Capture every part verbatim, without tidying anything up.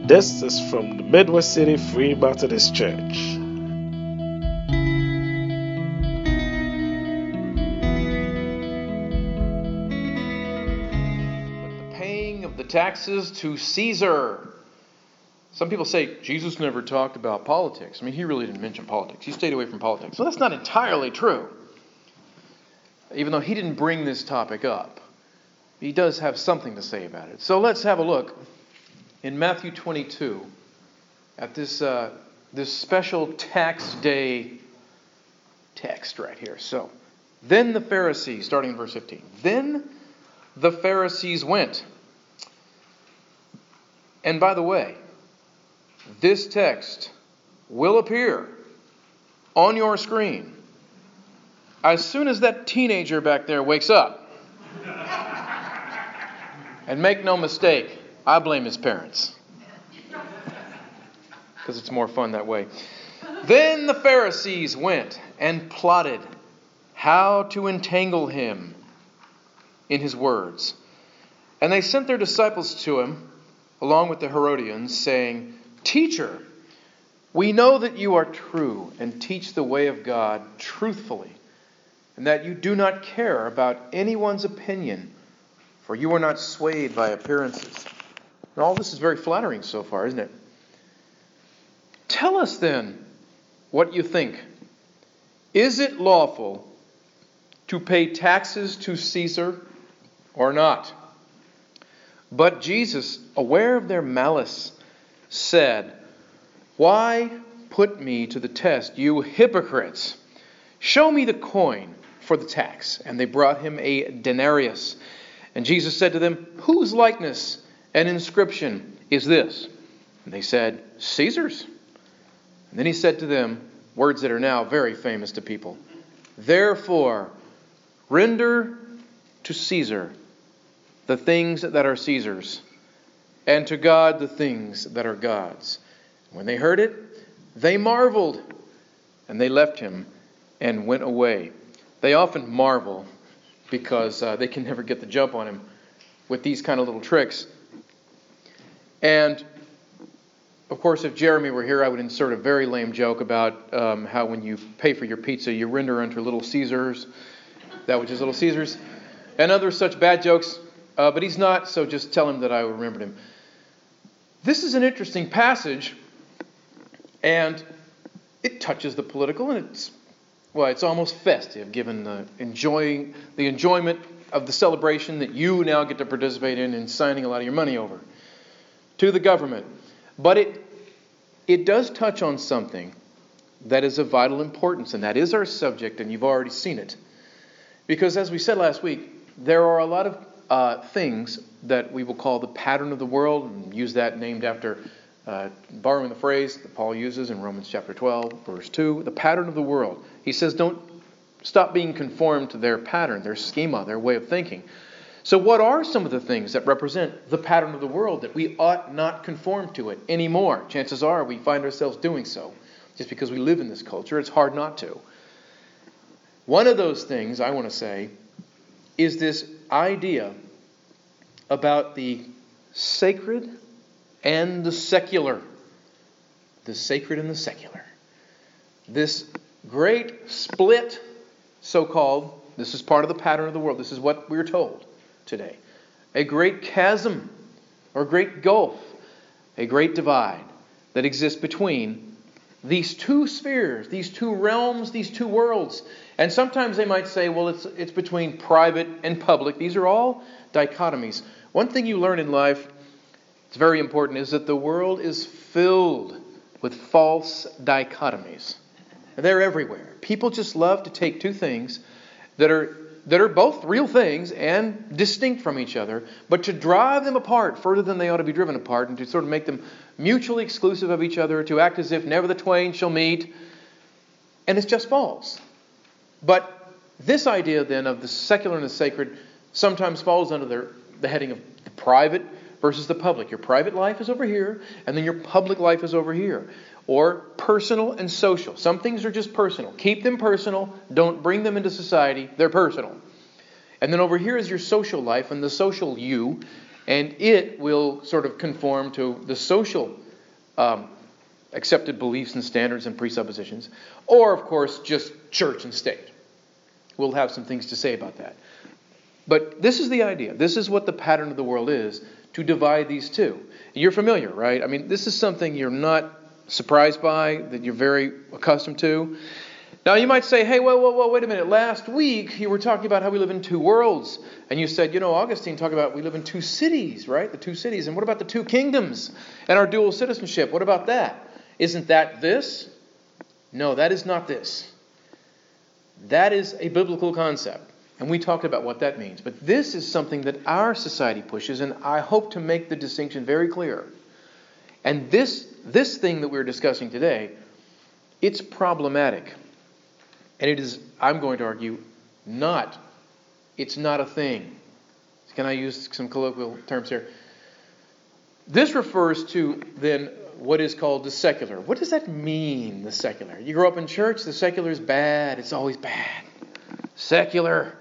This is from the Midwest City Free Methodist Church. The paying of the taxes to Caesar. Some people say Jesus never talked about politics. I mean, he really didn't mention politics. He stayed away from politics. Well, that's not entirely true. Even though he didn't bring this topic up, he does have something to say about it. So let's have a look in Matthew twenty-two at this uh, this special tax day text right here. So, then the Pharisees, starting in verse fifteen, then the Pharisees went. And by the way, this text will appear on your screen as soon as that teenager back there wakes up. And make no mistake, I blame his parents. Because it's more fun that way. Then the Pharisees went and plotted how to entangle him in his words. And they sent their disciples to him, along with the Herodians, saying, "Teacher, we know that you are true and teach the way of God truthfully, and that you do not care about anyone's opinion, for you are not swayed by appearances." And all this is very flattering so far, isn't it? Tell us then what you think. Is it lawful to pay taxes to Caesar or not? But Jesus, aware of their malice, said, "Why put me to the test, you hypocrites? Show me the coin for the tax." And they brought him a denarius. And Jesus said to them, "Whose likeness and inscription is this?" And they said, "Caesar's." And then he said to them words that are now very famous to people. "Therefore, render to Caesar the things that are Caesar's, and to God the things that are God's." When they heard it, they marveled, and they left him and went away. They often marvel because uh, they can never get the jump on him with these kind of little tricks. And, of course, if Jeremy were here, I would insert a very lame joke about um, how when you pay for your pizza, you render unto Little Caesars, that which is Little Caesars, and other such bad jokes. Uh, but he's not, so just tell him that I remembered him. This is an interesting passage, and it touches the political, and it's, well, it's almost festive, given the enjoying the enjoyment of the celebration that you now get to participate in and signing a lot of your money over to the government. But it it does touch on something that is of vital importance, and that is our subject, and you've already seen it. Because as we said last week, there are a lot of uh, things that we will call the pattern of the world, and use that named after, uh, borrowing the phrase that Paul uses in Romans chapter twelve, verse two, the pattern of the world. He says, don't stop being conformed to their pattern, their schema, their way of thinking. So what are some of the things that represent the pattern of the world that we ought not conform to it anymore? Chances are we find ourselves doing so. Just because we live in this culture, it's hard not to. One of those things, I want to say, is this idea about the sacred and the secular. The sacred and the secular. This great split, so-called, this is part of the pattern of the world. This is what we're told today. A great chasm or great gulf, a great divide that exists between these two spheres, these two realms, these two worlds. And sometimes they might say, well, it's it's between private and public. These are all dichotomies. One thing you learn in life, it's very important, is that the world is filled with false dichotomies. They're everywhere. People just love to take two things that are that are both real things and distinct from each other, but to drive them apart further than they ought to be driven apart, and to sort of make them mutually exclusive of each other, to act as if never the twain shall meet. And it's just false. But this idea then of the secular and the sacred sometimes falls under the, the heading of the private versus the public. Your private life is over here, and then your public life is over here. Or personal and social. Some things are just personal. Keep them personal. Don't bring them into society. They're personal. And then over here is your social life and the social you. And it will sort of conform to the social um, accepted beliefs and standards and presuppositions. Or, of course, just church and state. We'll have some things to say about that. But this is the idea. This is what the pattern of the world is, to divide these two. You're familiar, right? I mean, this is something you're not surprised by, that you're very accustomed to. Now, you might say, hey, whoa, whoa, whoa, wait a minute. Last week, you were talking about how we live in two worlds. And you said, you know, Augustine talked about we live in two cities, right? The two cities. And what about the two kingdoms and our dual citizenship? What about that? Isn't that this? No, that is not this. That is a biblical concept. And we talked about what that means. But this is something that our society pushes, and I hope to make the distinction very clear. And this, this thing that we're discussing today, it's problematic. And it is, I'm going to argue, not, it's not a thing. Can I use some colloquial terms here? This refers to, then, what is called the secular. What does that mean, the secular? You grow up in church, the secular is bad. It's always bad. Secular.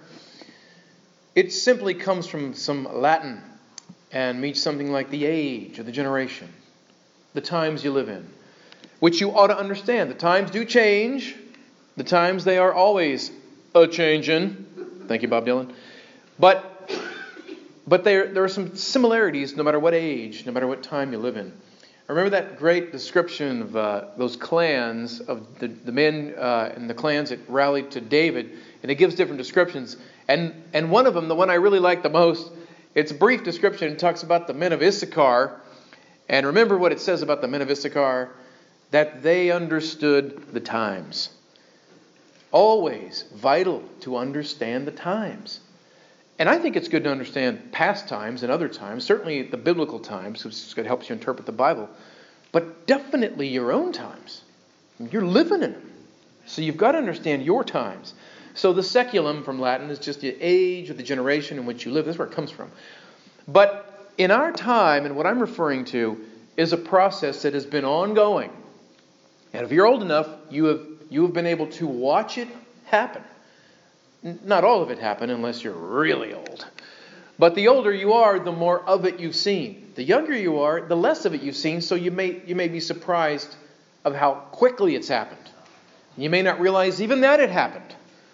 It simply comes from some Latin and means something like the age or the generation, the times you live in, which you ought to understand. The times do change. The times, they are always a-changin'. Thank you, Bob Dylan. But but there, there are some similarities no matter what age, no matter what time you live in. Remember that great description of uh, those clans, of the, the men uh, and the clans that rallied to David, and it gives different descriptions. And and one of them, the one I really like the most, it's a brief description. It talks about the men of Issachar. And remember what it says about the men of Issachar, that they understood the times. Always vital to understand the times. And I think it's good to understand past times and other times, certainly the biblical times, because it helps you interpret the Bible, but definitely your own times. You're living in them. So you've got to understand your times. So the seculum from Latin is just the age or the generation in which you live. That's where it comes from. But in our time, and what I'm referring to, is a process that has been ongoing. And if you're old enough, you have you have been able to watch it happen. Not all of it happen unless you're really old. But the older you are, the more of it you've seen. The younger you are, the less of it you've seen, so you may you may be surprised of how quickly it's happened. You may not realize even that it happened.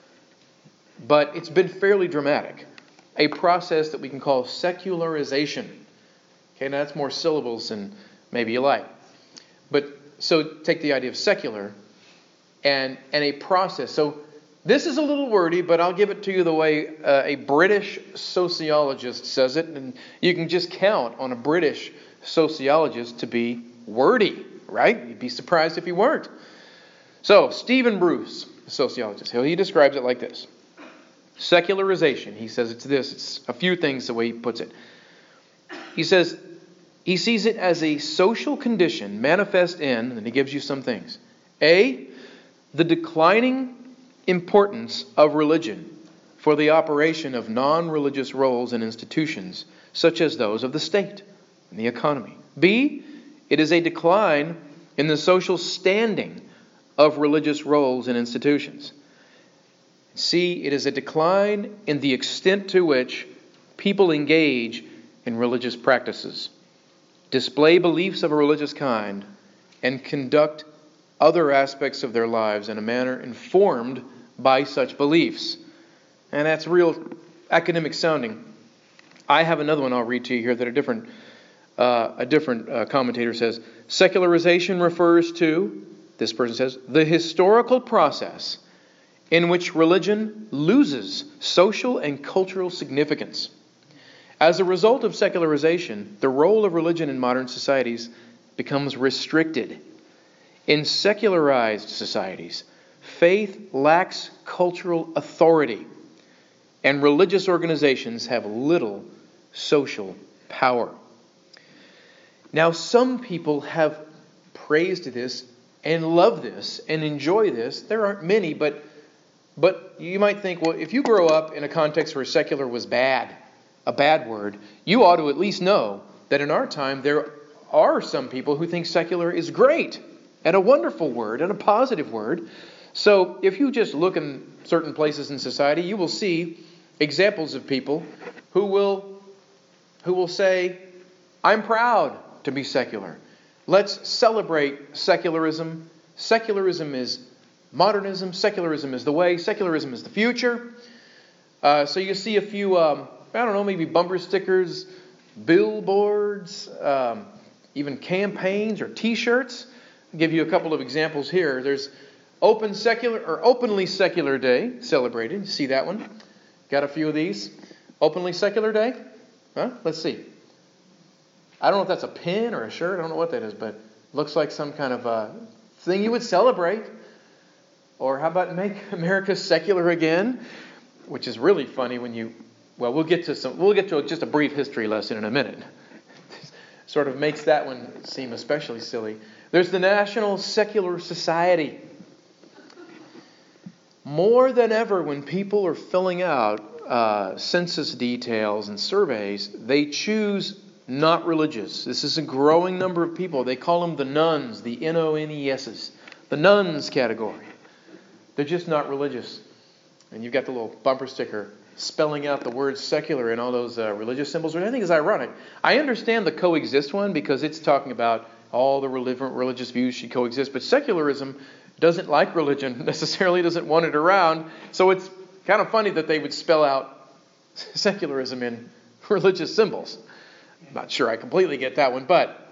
But it's been fairly dramatic. A process that we can call secularization. Okay, now that's more syllables than maybe you like. But so take the idea of secular and, and a process. So this is a little wordy, but I'll give it to you the way uh, a British sociologist says it. And you can just count on a British sociologist to be wordy, right? You'd be surprised if you weren't. So Stephen Bruce, a sociologist, he describes it like this. Secularization, he says it's this. It's a few things the way he puts it. He says he sees it as a social condition manifest in, and he gives you some things. A, the declining importance of religion for the operation of non-religious roles and institutions, such as those of the state and the economy. B, it is a decline in the social standing of religious roles and institutions. C, it is a decline in the extent to which people engage in religious practices, display beliefs of a religious kind, and conduct other aspects of their lives in a manner informed by such beliefs. And that's real academic sounding. I have another one I'll read to you here that a different, uh, a different uh, commentator says. Secularization refers to, this person says, the historical process in which religion loses social and cultural significance. As a result of secularization, the role of religion in modern societies becomes restricted. In secularized societies, faith lacks cultural authority, and religious organizations have little social power. Now, some people have praised this and love this and enjoy this. There aren't many, but But you might think, well, if you grow up in a context where secular was bad, a bad word, you ought to at least know that in our time there are some people who think secular is great and a wonderful word and a positive word. So if you just look in certain places in society, you will see examples of people who will who will say, I'm proud to be secular. Let's celebrate secularism. Secularism is modernism. Secularism is the way. Secularism is the future. Uh, so you see a few, um, I don't know, maybe bumper stickers, billboards, um, even campaigns or T-shirts. I'll give you a couple of examples here. There's Open Secular or Openly Secular Day celebrated. You see that one? Got a few of these. Openly Secular Day? Huh? Let's see. I don't know if that's a pin or a shirt. I don't know what that is, but looks like some kind of uh, thing you would celebrate. Or how about Make America Secular Again? Which is really funny when you, well, we'll get to some, we'll get to just a brief history lesson in a minute. Sort of makes that one seem especially silly. There's the National Secular Society. More than ever, when people are filling out uh, census details and surveys, they choose not religious. This is a growing number of people. They call them the nuns, the N O N E S's, the nuns category. They're just not religious. And you've got the little bumper sticker spelling out the word secular in all those uh, religious symbols, which I think is ironic. I understand the coexist one because it's talking about all the different religious views should coexist, but secularism doesn't like religion, necessarily doesn't want it around, so it's kind of funny that they would spell out secularism in religious symbols. I'm not sure I completely get that one, but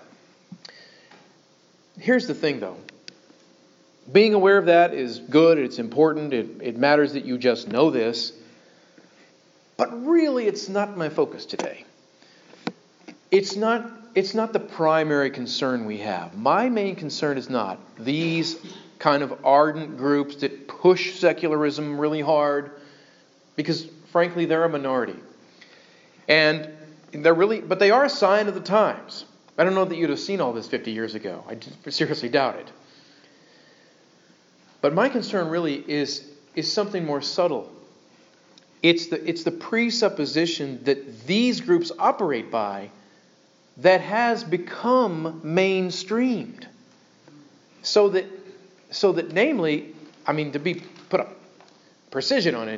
here's the thing, though. Being aware of that is good, it's important, it, it matters that you just know this, but really it's not my focus today. It's not, it's not the primary concern we have. My main concern is not these kind of ardent groups that push secularism really hard, because frankly they're a minority. And they're really, but they are a sign of the times. I don't know that you'd have seen all this fifty years ago. I seriously doubt it. But my concern really is, is something more subtle. It's the, it's the presupposition that these groups operate by that has become mainstreamed. So that, so that namely, I mean, to be put a precision on it,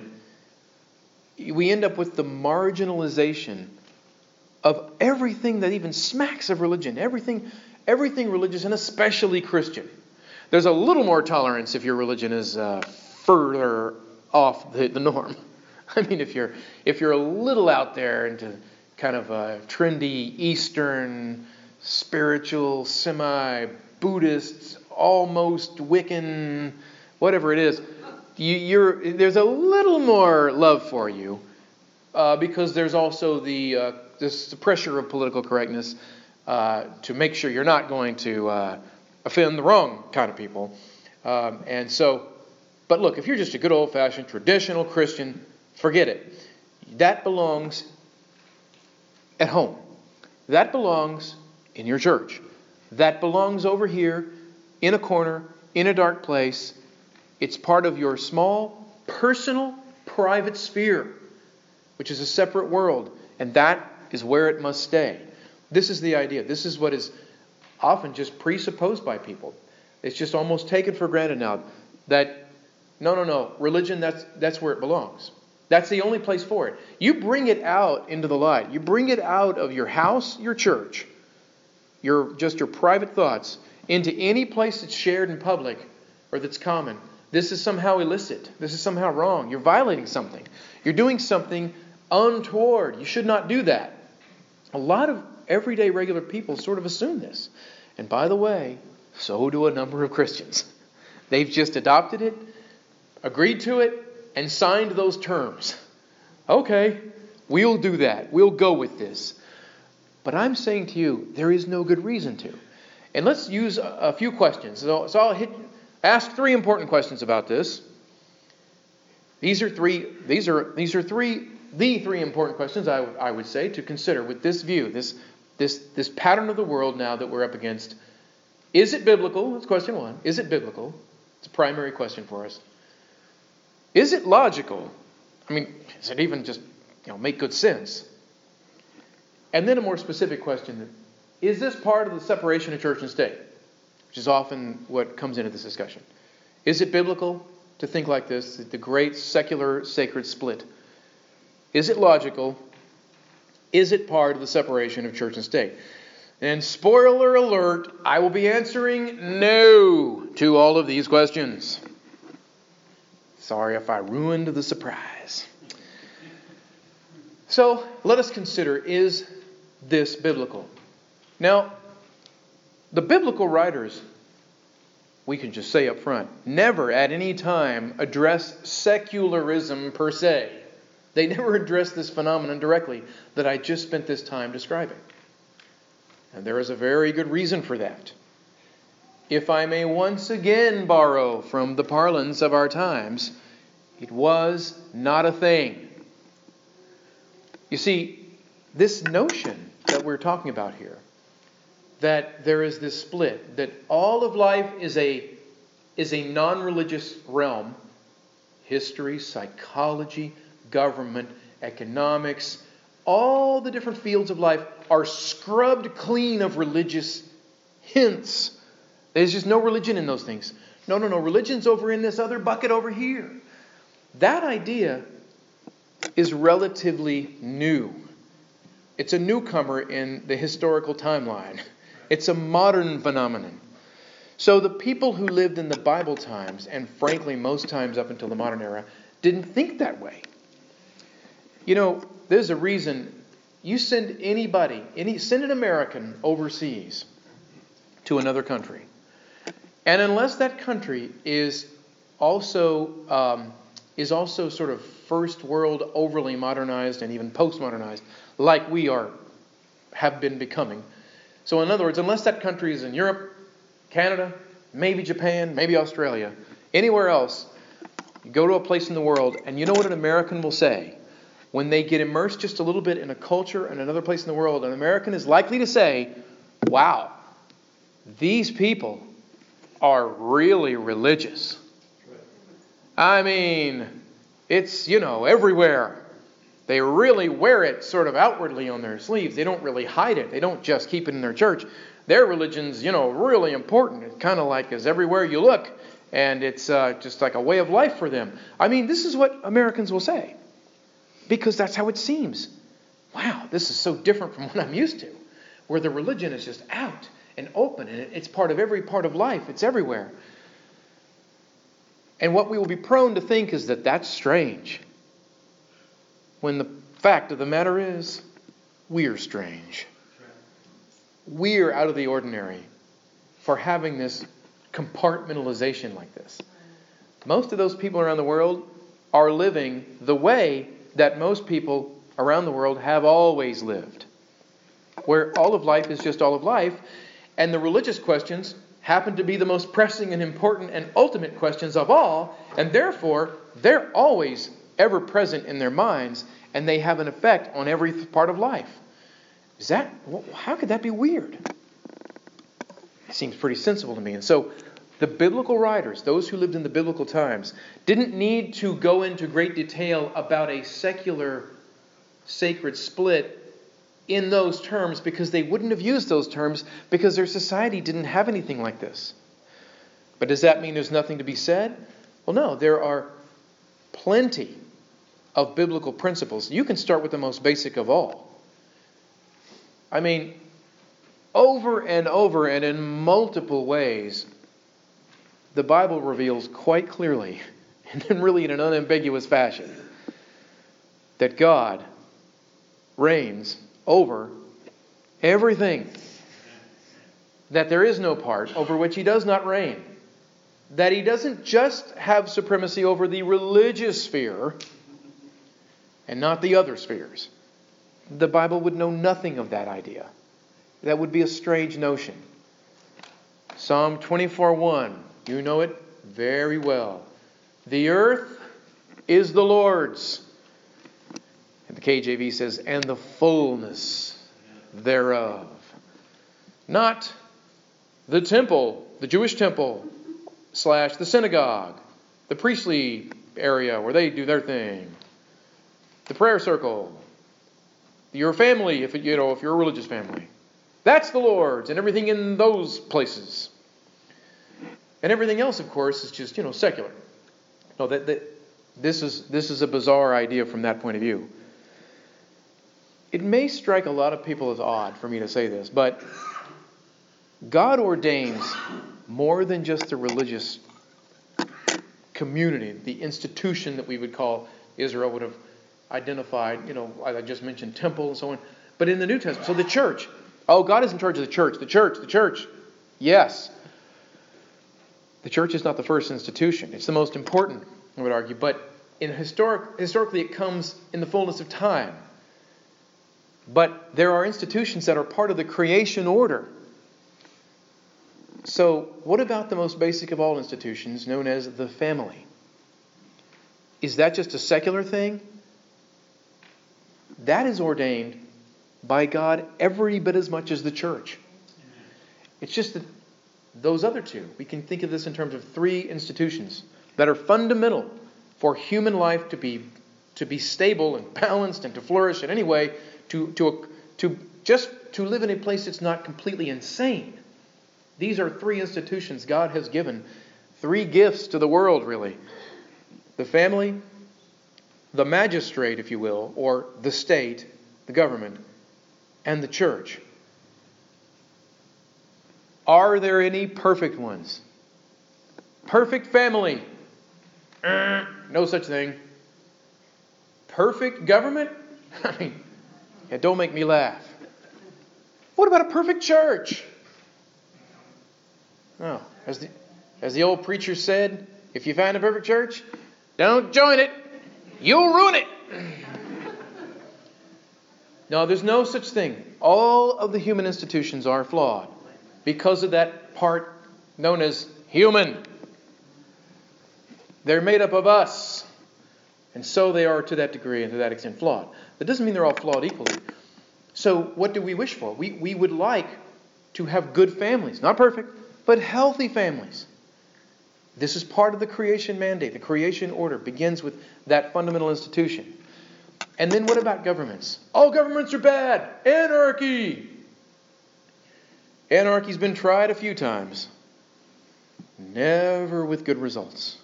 we end up with the marginalization of everything that even smacks of religion, everything, everything religious, and especially Christian. There's a little more tolerance if your religion is uh, further off the, the norm. I mean, if you're if you're a little out there into kind of a trendy Eastern, spiritual, semi-Buddhist, almost Wiccan, whatever it is, you, you're there's a little more love for you uh, because there's also the uh, this the pressure of political correctness uh, to make sure you're not going to uh, offend the wrong kind of people. Um, and so, but look, if you're just a good old-fashioned traditional Christian, forget it. That belongs at home. That belongs in your church. That belongs over here in a corner, in a dark place. It's part of your small, personal, private sphere, which is a separate world. And that is where it must stay. This is the idea. This is what is often just presupposed by people. It's just almost taken for granted now that, no, no, no, religion, that's that's where it belongs. That's the only place for it. You bring it out into the light. You bring it out of your house, your church, your just your private thoughts, into any place that's shared in public or that's common. This is somehow illicit. This is somehow wrong. You're violating something. You're doing something untoward. You should not do that. A lot of everyday regular people sort of assume this. And by the way, so do a number of Christians. They've just adopted it, agreed to it, and signed those terms. Okay, we'll do that. We'll go with this. But I'm saying to you, there is no good reason to. And let's use a, a few questions. So, so I'll hit, ask three important questions about this. These are three. These are these are three. The three important questions I, w- I would say to consider with this view, this this this pattern of the world now that we're up against. Is it biblical? That's question one. Is it biblical? It's a primary question for us. Is it logical? I mean, does it even just you know make good sense? And then a more specific question: is this part of the separation of church and state? Which is often what comes into this discussion. Is it biblical to think like this? The great secular sacred split. Is it logical? Is it part of the separation of church and state? And spoiler alert, I will be answering no to all of these questions. Sorry if I ruined the surprise. So let us consider, is this biblical? Now, the biblical writers, we can just say up front, never at any time address secularism per se. They never address this phenomenon directly that I just spent this time describing. And there is a very good reason for that. If I may once again borrow from the parlance of our times, it was not a thing. You see, this notion that we're talking about here, that there is this split, that all of life is a, is a non-religious realm, history, psychology, government, economics, all the different fields of life are scrubbed clean of religious hints. There's just no religion in those things. No, no, no. Religion's over in this other bucket over here. That idea is relatively new. It's a newcomer in the historical timeline. It's a modern phenomenon. So the people who lived in the Bible times, and frankly most times up until the modern era, didn't think that way. You know, there's a reason you send anybody, any send an American overseas to another country. And unless that country is also um, is also sort of first world, overly modernized, and even postmodernized, like we are have been becoming. So in other words, unless that country is in Europe, Canada, maybe Japan, maybe Australia, anywhere else, you go to a place in the world, and you know what an American will say? When they get immersed just a little bit in a culture and another place in the world, an American is likely to say, wow, these people are really religious. I mean, it's, you know, everywhere. They really wear it sort of outwardly on their sleeves. They don't really hide it. They don't just keep it in their church. Their religion's, you know, really important. It's kind of like is everywhere you look. And it's uh, just like a way of life for them. I mean, this is what Americans will say. Because that's how it seems. Wow, this is so different from what I'm used to. Where the religion is just out and open. And it's part of every part of life. It's everywhere. And what we will be prone to think is that that's strange. When the fact of the matter is, we're strange. We're out of the ordinary for having this compartmentalization like this. Most of those people around the world are living the way that most people around the world have always lived, where all of life is just all of life, and the religious questions happen to be the most pressing and important and ultimate questions of all, and therefore they're always ever present in their minds, and they have an effect on every part of life. Is that, how could that be weird? It seems pretty sensible to me. And so the biblical writers, those who lived in the biblical times, didn't need to go into great detail about a secular sacred split in those terms because they wouldn't have used those terms because their society didn't have anything like this. But does that mean there's nothing to be said? Well, no, there are plenty of biblical principles. You can start with the most basic of all. I mean, over and over and in multiple ways, the Bible reveals quite clearly, and really in an unambiguous fashion, that God reigns over everything. That there is no part over which He does not reign. That He doesn't just have supremacy over the religious sphere and not the other spheres. The Bible would know nothing of that idea. That would be a strange notion. Psalm twenty-four one. You know it very well. The earth is the Lord's. And the K J V says, and the fullness thereof. Not the temple, the Jewish temple, slash the synagogue, the priestly area where they do their thing, the prayer circle, your family, if it, you know, if you're a religious family. That's the Lord's, and everything in those places. And everything else, of course, is just, you know, secular. No, that, that this is this is a bizarre idea from that point of view. it may strike a lot of people as odd for me to say this, but God ordains more than just the religious community, the institution that we would call Israel would have identified, you know, I just mentioned temple and so on. But in the New Testament, so the church. Oh, God is in charge of the church. The church, the church. Yes. The church is not the first institution. It's the most important, I would argue. But in historic, historically, it comes in the fullness of time. But there are institutions that are part of the creation order. So what about the most basic of all institutions, known as the family? Is that just a secular thing? That is ordained by God every bit as much as the church. It's just that those other two, we can think of this in terms of three institutions that are fundamental for human life to be to be stable and balanced and to flourish in any way, to to to just to live in a place that's not completely insane. These are three institutions God has given, three gifts to the world, really. The family, the magistrate, if you will, or the state, the government, and the church. Are there any perfect ones? Perfect family? Uh, no such thing. Perfect government? I mean, yeah, don't make me laugh. What about a perfect church? Oh, as the, as the old preacher said, if you find a perfect church, don't join it. You'll ruin it. No, there's no such thing. All of the human institutions are flawed because of that part known as human. They're made up of us. And so they are to that degree and to that extent flawed. That doesn't mean they're all flawed equally. So what do we wish for? We, we would like to have good families. Not perfect, but healthy families. This is part of the creation mandate. The creation order begins with that fundamental institution. And then what about governments? All governments are bad. Anarchy. Anarchy's been tried a few times. Never with good results.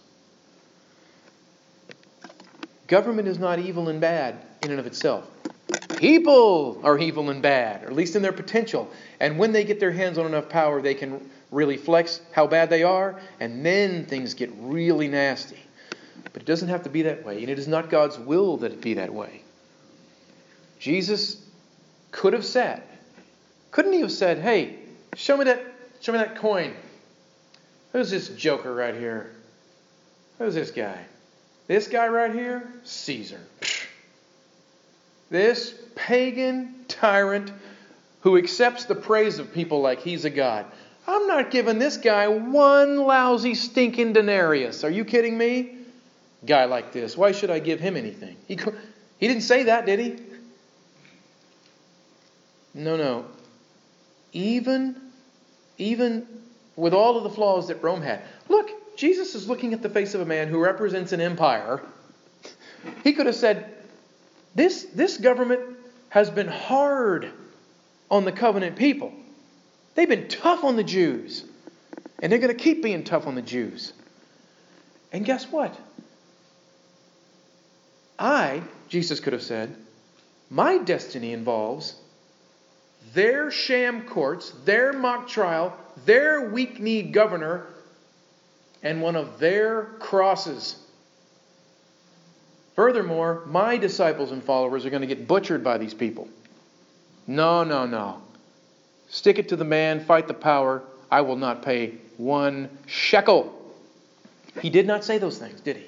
Government is not evil and bad in and of itself. People are evil and bad, or at least in their potential. And when they get their hands on enough power, they can really flex how bad they are, and then things get really nasty. But it doesn't have to be that way, and it is not God's will that it be that way. Jesus could have said, couldn't he have said, hey, show me that, show me that coin. Who's this joker right here? Who's this guy? This guy right here? Caesar. This pagan tyrant who accepts the praise of people like he's a god. I'm not giving this guy one lousy stinking denarius. Are you kidding me? Guy like this, why should I give him anything? He, he didn't say that, did he? No, no. Even, even with all of the flaws that Rome had. Look, Jesus is looking at the face of a man who represents an empire. He could have said, this, this government has been hard on the covenant people. They've been tough on the Jews. And they're going to keep being tough on the Jews. And guess what? I, Jesus could have said, my destiny involves their sham courts, their mock trial, their weak-kneed governor, and one of their crosses. Furthermore, my disciples and followers are going to get butchered by these people. No, no, no. Stick it to the man, fight the power. I will not pay one shekel. He did not say those things, did he?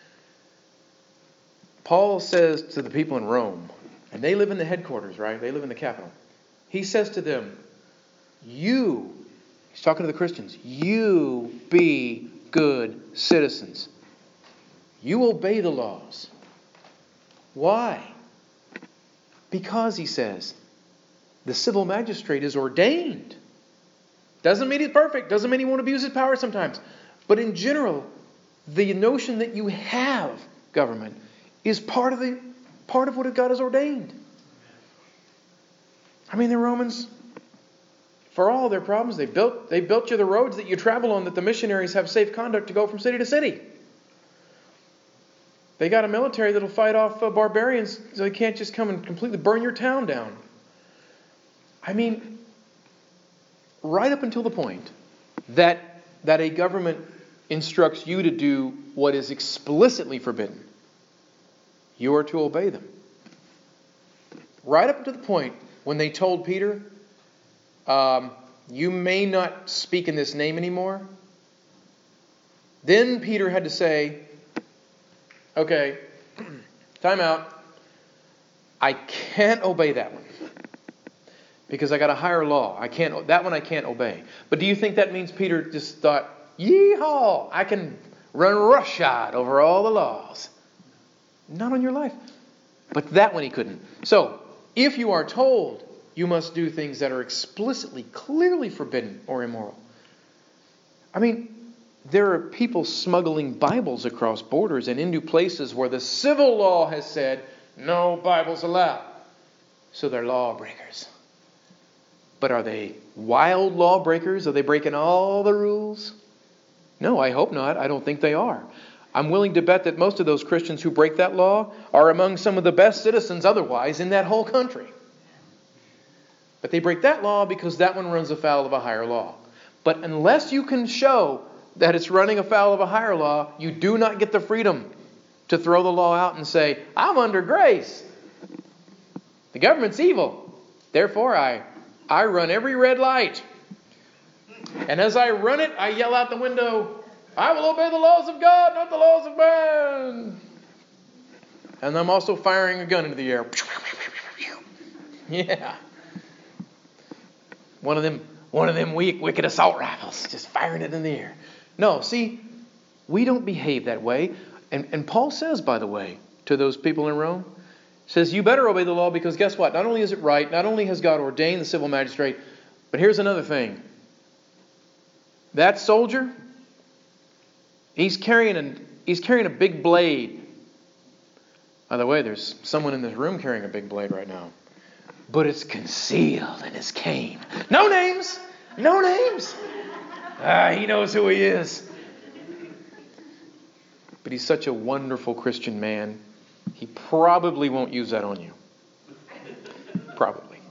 Paul says to the people in Rome, and they live in the headquarters, right? They live in the capital. He says to them, you, he's talking to the Christians, you be good citizens. You obey the laws. Why? Because, he says, the civil magistrate is ordained. Doesn't mean he's perfect. Doesn't mean he won't abuse his power sometimes. But in general, the notion that you have government is part of the part of what God has ordained. I mean, the Romans, for all their problems, they built they built you the roads that you travel on, that the missionaries have safe conduct to go from city to city. They got a military that'll fight off uh, barbarians so they can't just come and completely burn your town down. I mean, right up until the point that that a government instructs you to do what is explicitly forbidden, you are to obey them. Right up to the point when they told Peter, um, you may not speak in this name anymore. Then Peter had to say, okay, time out. I can't obey that one. Because I got a higher law. I can't. That one I can't obey. But do you think that means Peter just thought, yeehaw, I can run roughshod over all the laws? Not on your life. But that one he couldn't. So, if you are told you must do things that are explicitly, clearly forbidden or immoral. I mean, there are people smuggling Bibles across borders and into places where the civil law has said, no Bibles allowed. So they're lawbreakers. But are they wild lawbreakers? Are they breaking all the rules? No, I hope not. I don't think they are. I'm willing to bet that most of those Christians who break that law are among some of the best citizens otherwise in that whole country. But they break that law because that one runs afoul of a higher law. But unless you can show that it's running afoul of a higher law, you do not get the freedom to throw the law out and say, I'm under grace. The government's evil. Therefore, I, I run every red light. And as I run it, I yell out the window, I will obey the laws of God, not the laws of man. And I'm also firing a gun into the air. Yeah. One of them, one of them weak, wicked assault rifles, just firing it in the air. No, see, we don't behave that way. And, and Paul says, by the way, to those people in Rome, says, you better obey the law because guess what? Not only is it right, not only has God ordained the civil magistrate, but here's another thing. That soldier, he's carrying a, he's carrying a big blade. By the way, there's someone in this room carrying a big blade right now. But it's concealed in his cane. No names! No names! Ah, he knows who he is. But he's such a wonderful Christian man, he probably won't use that on you. Probably.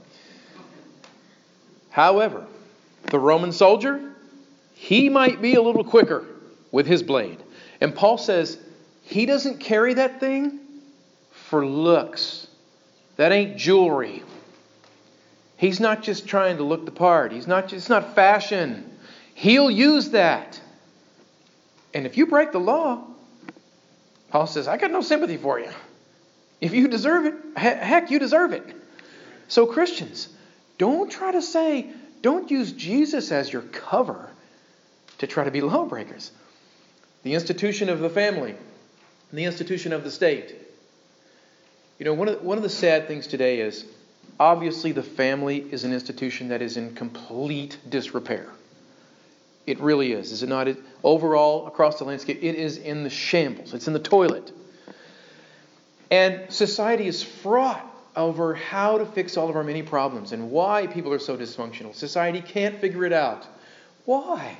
However, the Roman soldier, he might be a little quicker with his blade. And Paul says he doesn't carry that thing for looks. That ain't jewelry. He's not just trying to look the part. He's not. It's not fashion. He'll use that. And if you break the law, Paul says, I got no sympathy for you. If you deserve it, heck, you deserve it. So Christians, don't try to say, don't use Jesus as your cover to try to be lawbreakers. The institution of the family, and the institution of the state. You know, one of the, one of the sad things today is, obviously the family is an institution that is in complete disrepair. It really is. Is it not? It, overall, across the landscape, it is in the shambles. It's in the toilet. And society is fraught over how to fix all of our many problems and why people are so dysfunctional. Society can't figure it out. Why?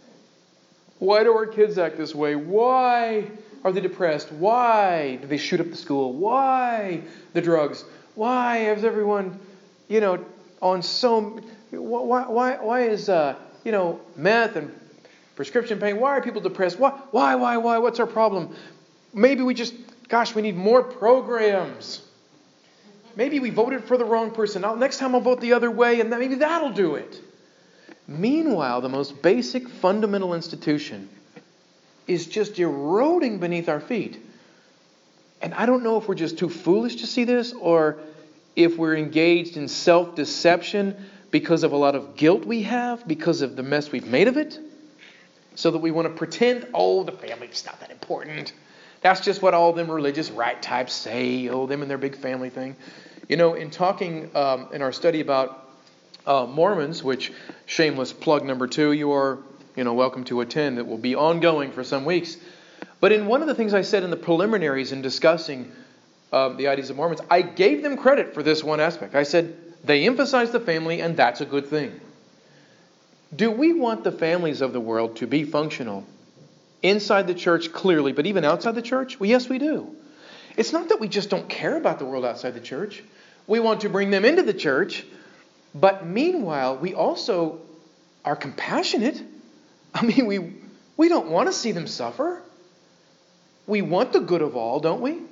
Why do our kids act this way? Why are they depressed? Why do they shoot up the school? Why the drugs? Why is everyone, you know, on so... Why, why, why is, uh, you know, meth and prescription pain? Why are people depressed? Why, why, why, why? What's our problem? Maybe we just... Gosh, we need more programs. Maybe we voted for the wrong person. I'll, next time I'll vote the other way, and maybe that'll do it. Meanwhile, the most basic fundamental institution is just eroding beneath our feet. And I don't know if we're just too foolish to see this, or if we're engaged in self-deception because of a lot of guilt we have, because of the mess we've made of it, so that we want to pretend, oh, the family's not that important. That's just what all them religious right types say, oh, them and their big family thing. You know, in talking um, in our study about uh, Mormons, which, shameless plug number two, you are, you know, welcome to attend. It will be ongoing for some weeks. But in one of the things I said in the preliminaries in discussing uh, the ideas of Mormons, I gave them credit for this one aspect. I said, they emphasize the family, and that's a good thing. Do we want the families of the world to be functional inside the church clearly, but even outside the church, well, yes, we do. It's not that we just don't care about the world outside the church. We want to bring them into the church, but meanwhile, we also are compassionate. I mean, we we don't want to see them suffer. We want the good of all, don't we?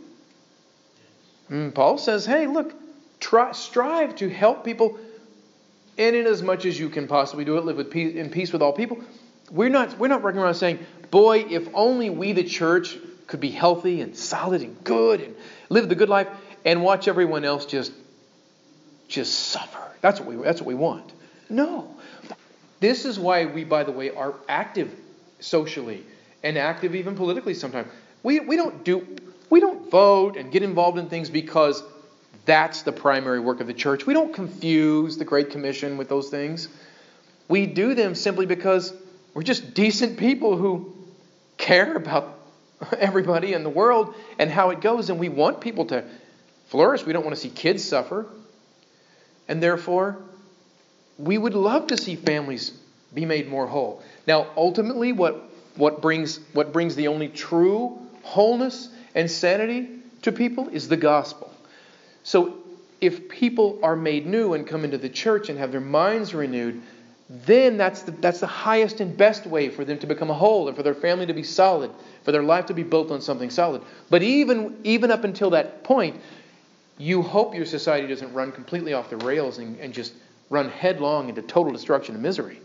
And Paul says, hey, look, try, strive to help people, and in as much as you can possibly do it, live with peace, in peace with all people. We're not we're not running around saying, boy, if only we, the church, could be healthy and solid and good and live the good life and watch everyone else just just suffer. That's what we that's what we want. No. This is why we, by the way, are active socially and active even politically sometimes. We we don't do we don't vote and get involved in things because that's the primary work of the church. We don't confuse the Great Commission with those things. We do them simply because we're just decent people who care about everybody in the world and how it goes, and we want people to flourish. We don't want to see kids suffer. And therefore, we would love to see families be made more whole. Now, ultimately, what, what brings what brings the only true wholeness and sanity to people is the gospel. So if people are made new and come into the church and have their minds renewed, then that's the, that's the highest and best way for them to become a whole and for their family to be solid, for their life to be built on something solid. But even, even up until that point, you hope your society doesn't run completely off the rails and, and just run headlong into total destruction and misery.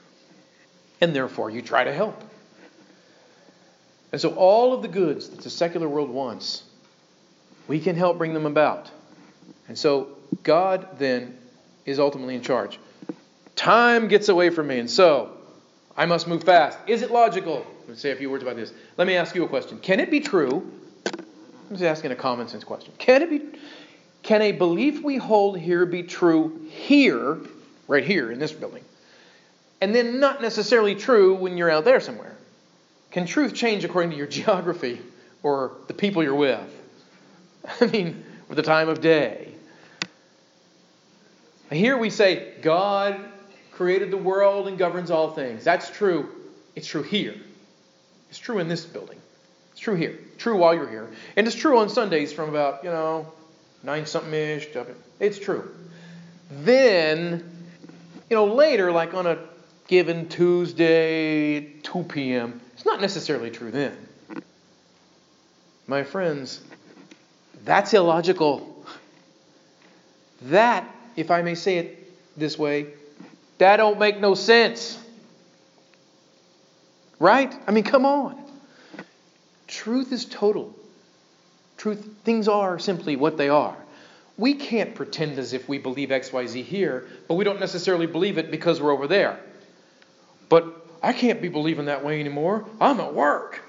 And therefore, you try to help. And so all of the goods that the secular world wants, we can help bring them about. And so God then is ultimately in charge. Time gets away from me, and so I must move fast. Is it logical? Let me say a few words about this. Let me ask you a question. Can it be true? I'm just asking a common sense question. Can it be? Can a belief we hold here be true here, right here in this building, and then not necessarily true when you're out there somewhere? Can truth change according to your geography or the people you're with? I mean, or the time of day? Here we say God created the world and governs all things. That's true. It's true here. It's true in this building. It's true here. True while you're here. And it's true on Sundays from about, you know, nine something-ish. It's true. Then, you know, later, like on a given Tuesday, two p.m., it's not necessarily true then. My friends, that's illogical. That, if I may say it this way, that don't make no sense. Right? I mean, come on. Truth is total. Truth, things are simply what they are. We can't pretend as if we believe X Y Z here, but we don't necessarily believe it because we're over there. But I can't be believing that way anymore. I'm at work.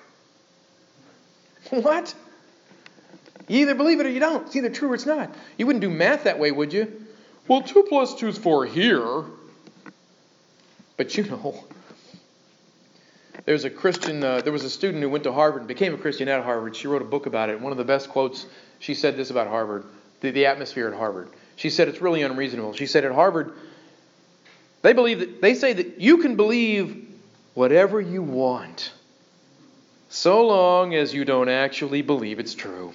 What? You either believe it or you don't. It's either true or it's not. You wouldn't do math that way, would you? Well, two plus two is four here. But you know, there's a Christian, uh, there was a student who went to Harvard and became a Christian at Harvard. She wrote a book about it. One of the best quotes, she said this about Harvard, the, the atmosphere at Harvard. She said it's really unreasonable. She said at Harvard, they believe that, they say that you can believe whatever you want, so long as you don't actually believe it's true.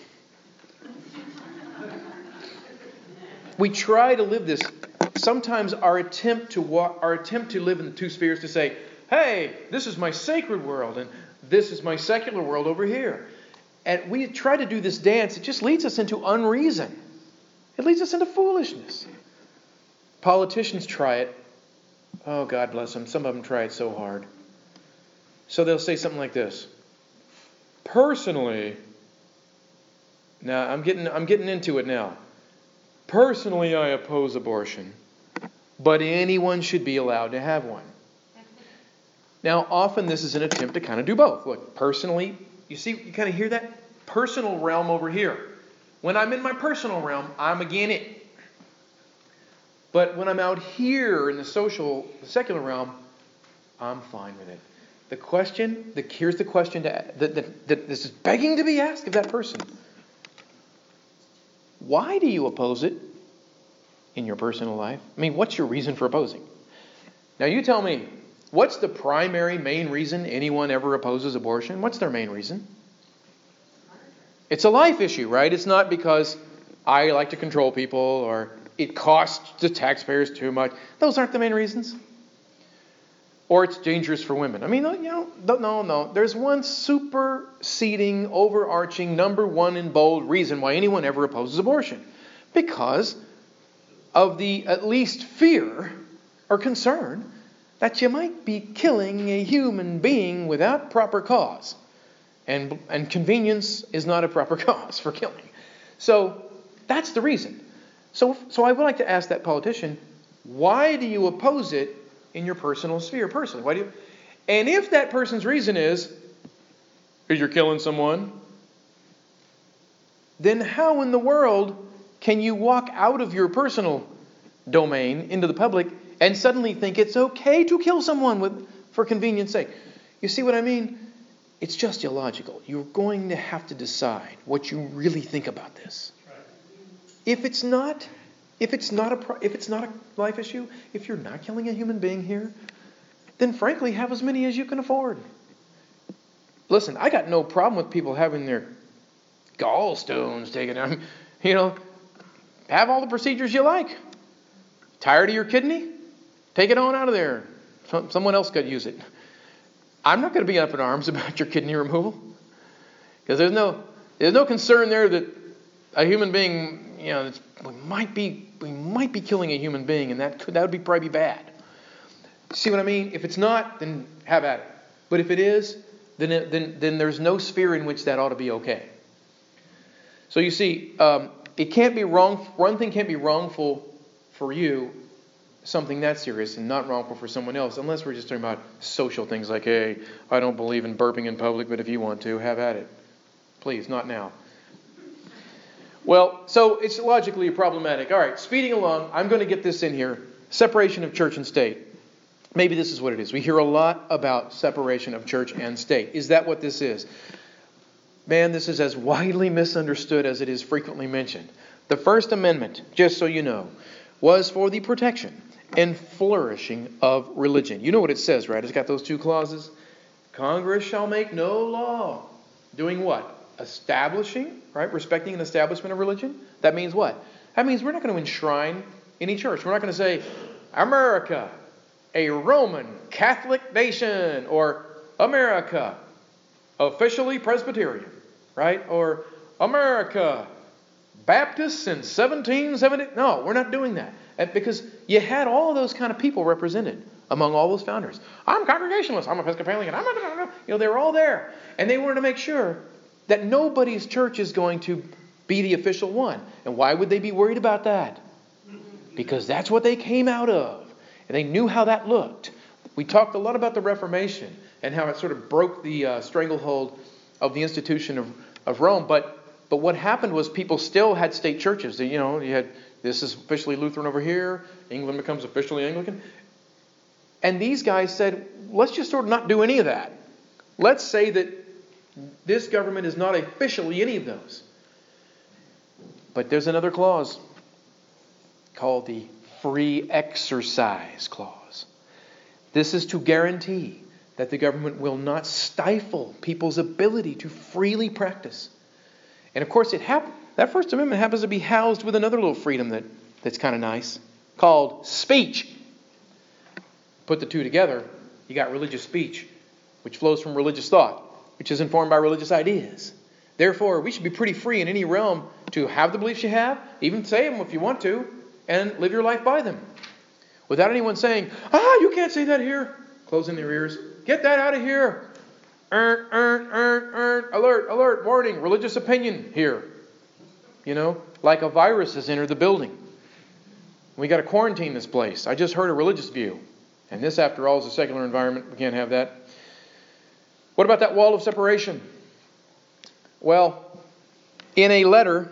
We try to live this. Sometimes our attempt to walk, our attempt to live in the two spheres, to say, hey, this is my sacred world and this is my secular world over here. And we try to do this dance. It just leads us into unreason. It leads us into foolishness. Politicians try it. Oh, God bless them. Some of them try it so hard. So they'll say something like this. Personally, now I'm getting I'm getting into it now. Personally, I oppose abortion, but anyone should be allowed to have one. Now, often this is an attempt to kind of do both. Look, personally, you see, you kind of hear that personal realm over here. When I'm in my personal realm, I'm again it. But when I'm out here in the social, the secular realm, I'm fine with it. The question, the, here's the question to, that, that, that this is begging to be asked of that person. Why do you oppose it in your personal life? I mean, what's your reason for opposing? Now you tell me, What's the primary main reason anyone ever opposes abortion? What's their main reason? It's a life issue, right? It's not because I like to control people or it costs the taxpayers too much. Those aren't the main reasons. Or it's dangerous for women. I mean, you know, no, no. There's one superseding, overarching, number one in bold reason why anyone ever opposes abortion. Because of the at least fear or concern that you might be killing a human being without proper cause. And, and convenience is not a proper cause for killing. So that's the reason. So, so I would like to ask that politician, why do you oppose it in your personal sphere, personally? Why do you? And if that person's reason is, is you're killing someone, then how in the world can you walk out of your personal domain into the public and suddenly think it's okay to kill someone with, for convenience sake? You see what I mean? It's just illogical. You're going to have to decide what you really think about this. If it's not, if it's not a, if it's not a life issue, if you're not killing a human being here, then frankly, have as many as you can afford. Listen, I got no problem with people having their gallstones taken out. You know, have all the procedures you like. Tired of your kidney? Take it on out of there. Someone else could use it. I'm not going to be up in arms about your kidney removal, because there's no there's no concern there that a human being, you know, it's, we might be we might be killing a human being, and that could that would be probably bad. See what I mean? If it's not, then have at it. But if it is, then it, then then there's no sphere in which that ought to be okay. So you see, um, it can't be wrong. One thing can't be wrongful for you, something that serious, and not wrongful for someone else, unless we're just talking about social things like, hey, I don't believe in burping in public, but if you want to, have at it. Please, not now. Well, so it's logically problematic. All right, speeding along, I'm going to get this in here. Separation of church and state. Maybe this is what it is. We hear a lot about separation of church and state. Is that what this is? Man, this is as widely misunderstood as it is frequently mentioned. The First Amendment, just so you know, was for the protection and flourishing of religion. You know what it says, right? It's got those two clauses. Congress shall make no law. Doing what? Establishing, right? Respecting an establishment of religion. That means what? That means we're not going to enshrine any church. We're not going to say, America, a Roman Catholic nation, or America, officially Presbyterian, right? Or America, Baptists in seventeen seventy. No, we're not doing that. Because you had all of those kind of people represented among all those founders. I'm Congregationalist. I'm Episcopalian. I'm a, you know, they were all there. And they wanted to make sure that nobody's church is going to be the official one. And why would they be worried about that? Because that's what they came out of. And they knew how that looked. We talked a lot about the Reformation and how it sort of broke the uh, stranglehold of the institution of, of Rome. But but what happened was people still had state churches. You know, you had, this is officially Lutheran over here. England becomes officially Anglican. And these guys said, let's just sort of not do any of that. Let's say that this government is not officially any of those. But there's another clause called the Free Exercise Clause. This is to guarantee that the government will not stifle people's ability to freely practice. And of course, it hap- that First Amendment happens to be housed with another little freedom that, that's kind of nice, called speech. Put the two together, you got religious speech, which flows from religious thought, which is informed by religious ideas. Therefore, we should be pretty free in any realm to have the beliefs you have, even say them if you want to, and live your life by them. Without anyone saying, ah, you can't say that here. Closing their ears. Get that out of here. Earn, earn, earn, earn. Alert, alert, warning, religious opinion here. You know, like a virus has entered the building. We got to quarantine this place. I just heard a religious view. And this, after all, is a secular environment. We can't have that. What about that wall of separation? Well, in a letter,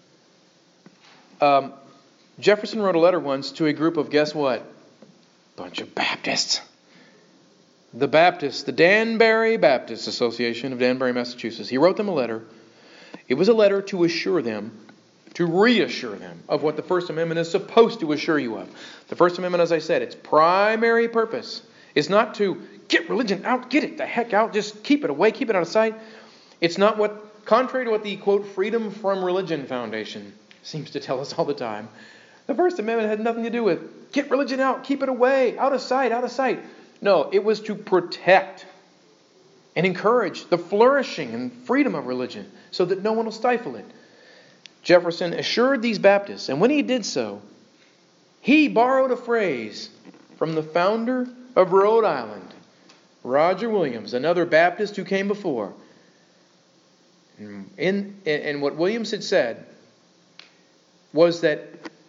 um, Jefferson wrote a letter once to a group of, guess what? Bunch of Baptists. The Baptists, the Danbury Baptist Association of Danbury, Massachusetts. He wrote them a letter. It was a letter to assure them, to reassure them of what the First Amendment is supposed to assure you of. The First Amendment, as I said, its primary purpose is not to get religion out, get it the heck out, just keep it away, keep it out of sight. It's not what, contrary to what the, quote, Freedom from Religion Foundation seems to tell us all the time. The First Amendment had nothing to do with get religion out, keep it away, out of sight, out of sight. No, it was to protect and encourage the flourishing and freedom of religion so that no one will stifle it. Jefferson assured these Baptists, and when he did so, he borrowed a phrase from the founder of Rhode Island, Roger Williams, another Baptist who came before. In, and what Williams had said was that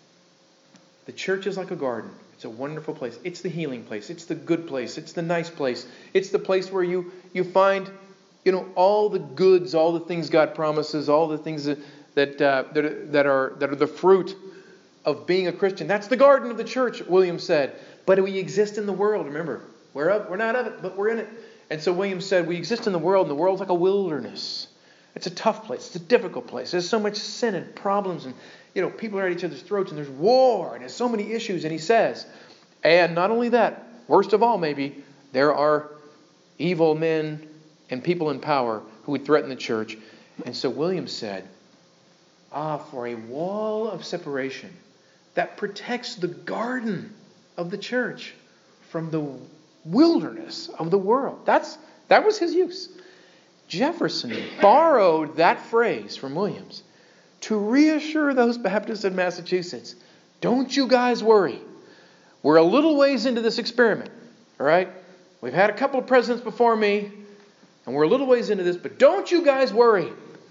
the church is like a garden. It's a wonderful place. It's the healing place. It's the good place. It's the nice place. It's the place where you, you find, you know, all the goods, all the things God promises, all the things that that uh, that, are, that are that are the fruit of being a Christian. That's the garden of the church, Williams said. But we exist in the world. Remember, we're of, we're not of it, but we're in it. And so Williams said, we exist in the world, and the world's like a wilderness. It's a tough place. It's a difficult place. There's so much sin and problems, and you know, people are at each other's throats, and there's war, and there's so many issues. And he says, and not only that, worst of all, maybe there are evil men and people in power who would threaten the church. And so Williams said, ah, for a wall of separation that protects the garden of the church from the wilderness of the world. That's that was his use. Jefferson borrowed that phrase from Williams to reassure those Baptists in Massachusetts. Don't you guys worry. We're a little ways into this experiment. All right? We've had a couple of presidents before me, and we're a little ways into this, but don't you guys worry.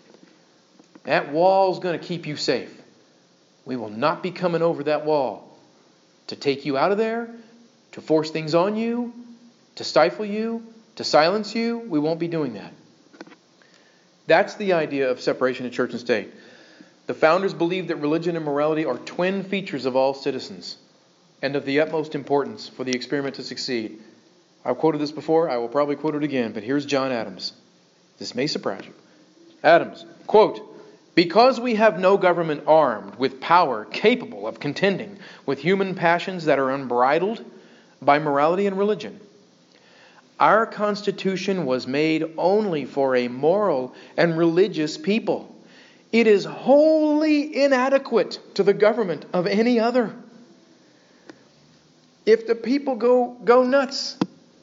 That wall's going to keep you safe. We will not be coming over that wall to take you out of there, to force things on you, to stifle you, to silence you. We won't be doing that. That's the idea of separation of church and state. The founders believed that religion and morality are twin features of all citizens and of the utmost importance for the experiment to succeed. I've quoted this before. I will probably quote it again, but here's John Adams. This may surprise you. Adams, quote, because we have no government armed with power capable of contending with human passions that are unbridled by morality and religion, our Constitution was made only for a moral and religious people. It is wholly inadequate to the government of any other. If the people go, go nuts,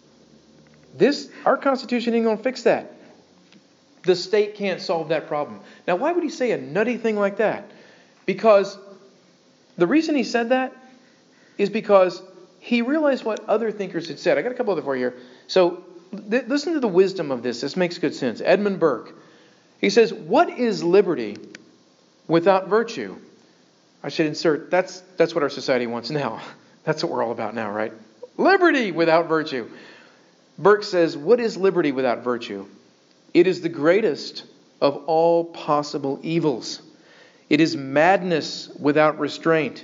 this our Constitution ain't going to fix that. The state can't solve that problem. Now, why would he say a nutty thing like that? Because the reason he said that is because he realized what other thinkers had said. I got a couple other for you here. So th- listen to the wisdom of this. This makes good sense. Edmund Burke. He says, what is liberty without virtue? I should insert, that's that's what our society wants now. That's what we're all about now, right? Liberty without virtue. Burke says, what is liberty without virtue? It is the greatest of all possible evils. It is madness without restraint.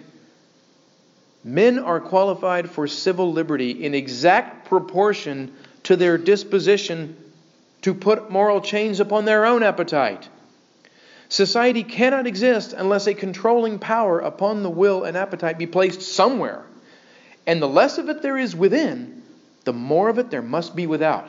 Men are qualified for civil liberty in exact proportion to their disposition to put moral chains upon their own appetite. Society cannot exist unless a controlling power upon the will and appetite be placed somewhere. And the less of it there is within, the more of it there must be without.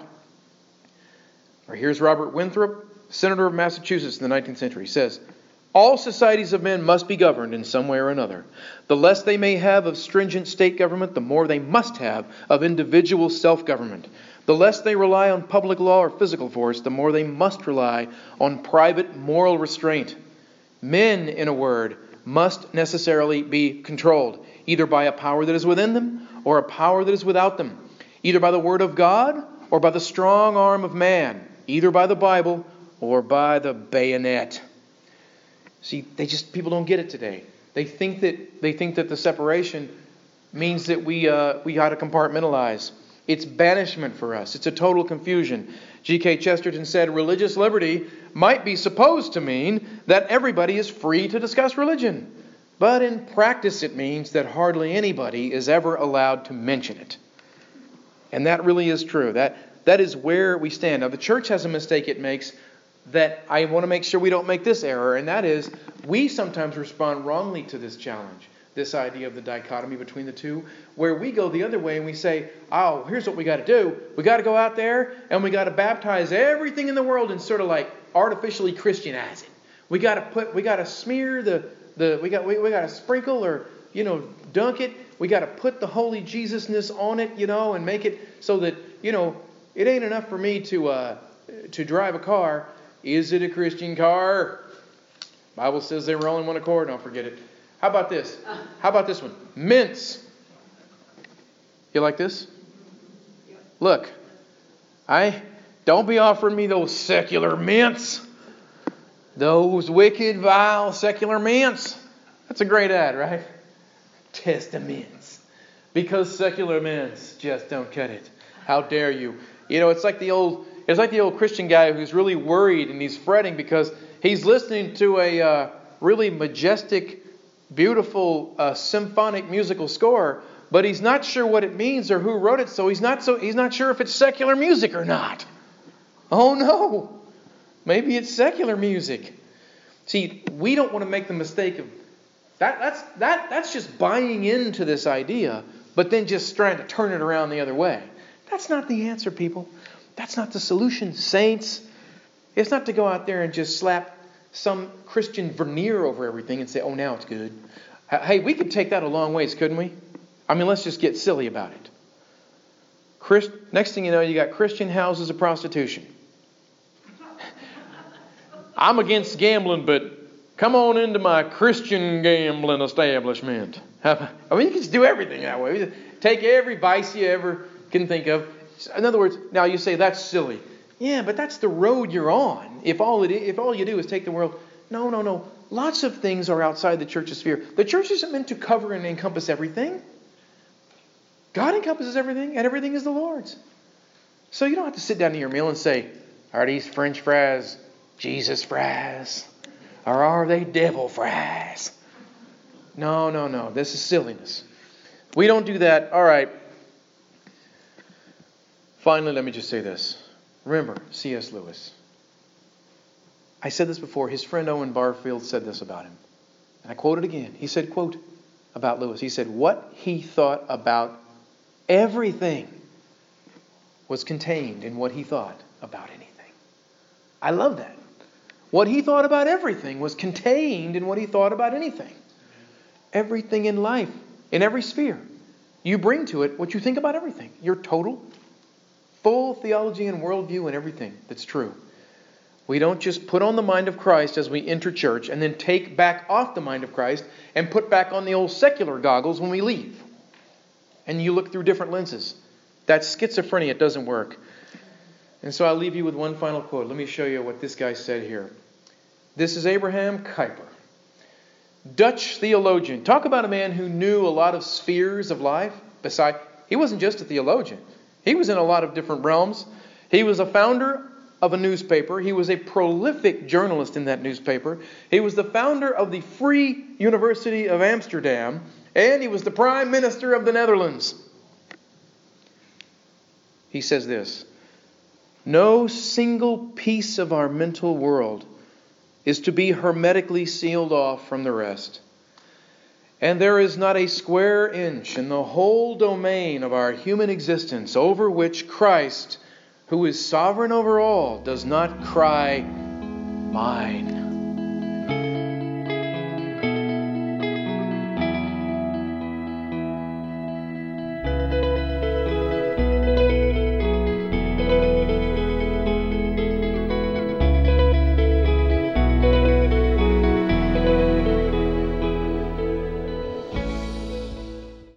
Or here's Robert Winthrop, Senator of Massachusetts in the nineteenth century. He says, all societies of men must be governed in some way or another. The less they may have of stringent state government, the more they must have of individual self-government. The less they rely on public law or physical force, the more they must rely on private moral restraint. Men, in a word, must necessarily be controlled, either by a power that is within them or a power that is without them, either by the word of God or by the strong arm of man, either by the Bible or by the bayonet. See, they just people don't get it today. They think that they think that the separation means that we uh, we got to compartmentalize. It's banishment for us. It's a total confusion. G K Chesterton said religious liberty might be supposed to mean that everybody is free to discuss religion. But in practice it means that hardly anybody is ever allowed to mention it. And that really is true. That that is where we stand. Now the church has a mistake it makes that I want to make sure we don't make this error, and that is we sometimes respond wrongly to this challenge. this idea of the dichotomy between the two, where we go the other way and we say, oh, here's what we got to do. We got to go out there and we got to baptize everything in the world and sort of like artificially Christianize it. We got to put, we got to smear the, the we got, we, we got to sprinkle or, you know, dunk it. We got to put the holy Jesusness on it, you know, and make it so that, you know, it ain't enough for me to, uh, to drive a car. Is it a Christian car? Bible says they were all in one accord. Don't forget it. How about this? How about this one? Mints. You like this? Look, I don't be offering me those secular mints. Those wicked, vile, secular mints. That's a great ad, right? Testaments. Because secular mints just don't cut it. How dare you? You know, it's like the old, it's like the old Christian guy who's really worried and he's fretting because he's listening to a uh, really majestic, beautiful uh, symphonic musical score, but he's not sure what it means or who wrote it, so he's not so he's not sure if it's secular music or not. Oh no, maybe it's secular music. See, we don't want to make the mistake of that. That's that. That's just buying into this idea, but then just trying to turn it around the other way. That's not the answer, people. That's not the solution, saints. It's not to go out there and just slap some Christian veneer over everything and say, oh, now it's good. Hey, we could take that a long ways, couldn't we? I mean, let's just get silly about it. Christ, next thing you know, you got Christian houses of prostitution. I'm against gambling, but come on into my Christian gambling establishment. I mean, you can just do everything that way. Take every vice you ever can think of. In other words, now you say that's silly. Yeah, but that's the road you're on. If all it if all you do is take the world. No, no, no. Lots of things are outside the church's sphere. The church isn't meant to cover and encompass everything. God encompasses everything, and everything is the Lord's. So you don't have to sit down to your meal and say, are these French fries Jesus fries? Or are they devil fries? No, no, no. This is silliness. We don't do that. All right. Finally, let me just say this. Remember, C S Lewis. I said this before. His friend Owen Barfield said this about him. And I quote it again. He said, quote, about Lewis. He said, what he thought about everything was contained in what he thought about anything. I love that. What he thought about everything was contained in what he thought about anything. Everything in life, in every sphere. You bring to it what you think about everything. Your total, full theology and worldview and everything that's true. We don't just put on the mind of Christ as we enter church and then take back off the mind of Christ and put back on the old secular goggles when we leave. And you look through different lenses. That's schizophrenia. It doesn't work. And so I'll leave you with one final quote. Let me show you what this guy said here. This is Abraham Kuyper, Dutch theologian. Talk about a man who knew a lot of spheres of life. Besides, he wasn't just a theologian. He was in a lot of different realms. He was a founder of a newspaper. He was a prolific journalist in that newspaper. He was the founder of the Free University of Amsterdam. And he was the Prime Minister of the Netherlands. He says this: no single piece of our mental world is to be hermetically sealed off from the rest. And there is not a square inch in the whole domain of our human existence over which Christ, who is sovereign over all, does not cry, mine.